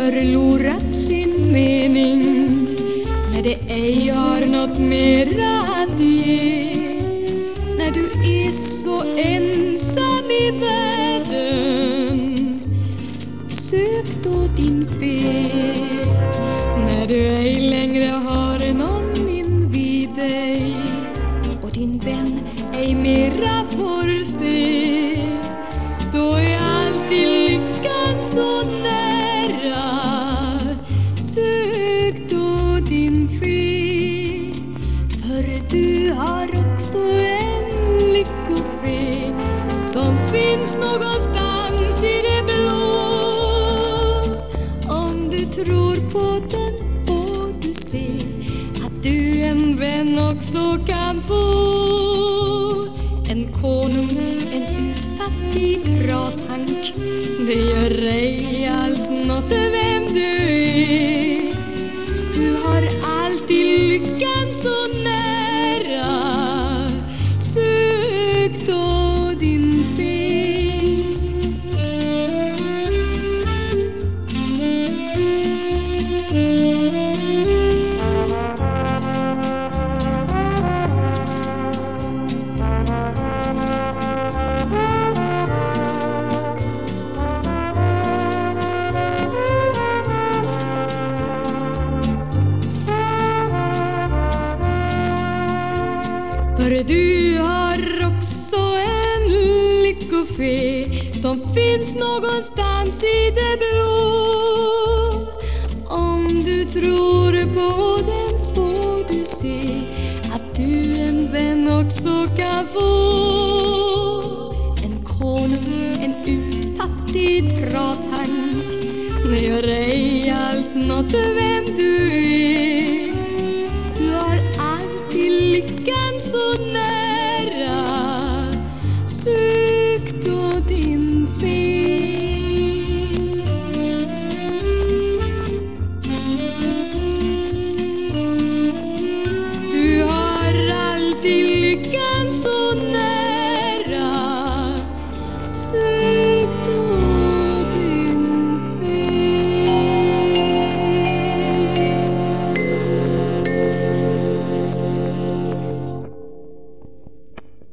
förlorat sin mening, när det ej har något mera att ge, när du är så ensam i världen, sök då din fel. När du ej längre har någon invid dig och din vän ej mera får se, då är alltid lyckan så nära. Sök då din fel, för du har också en lyckofe som finns någonstans i det blå. Om du tror på den får du se att du en vän också kan få. En konung, en utfattig trashank, det gör ej alls något vem du är. Du har alltid lyckan så nära. Sök då din fel. För du har också en lyckofe som finns någonstans i det blå. Om du tror på den får du se att du en vän också kan få. En konung, en utfattig trashank, det gör ej alls något vem du